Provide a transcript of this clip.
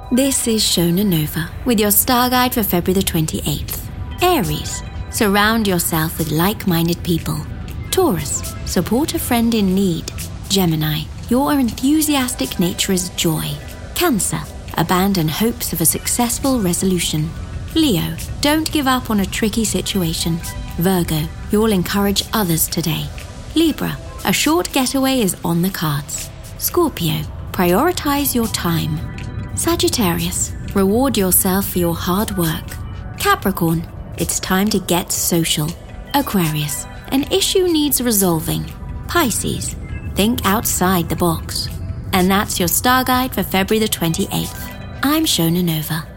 This is Shona Nova with your star guide for February the 28th. Aries, surround yourself with like-minded people. Taurus, support a friend in need. Gemini, your enthusiastic nature is joy. Cancer, abandon hopes of a successful resolution. Leo, don't give up on a tricky situation. Virgo, you'll encourage others today. Libra, a short getaway is on the cards. Scorpio, prioritize your time. Sagittarius, reward yourself for your hard work. Capricorn, it's time to get social. Aquarius, an issue needs resolving. Pisces, think outside the box. And that's your star guide for February the 28th. I'm Shona Nova.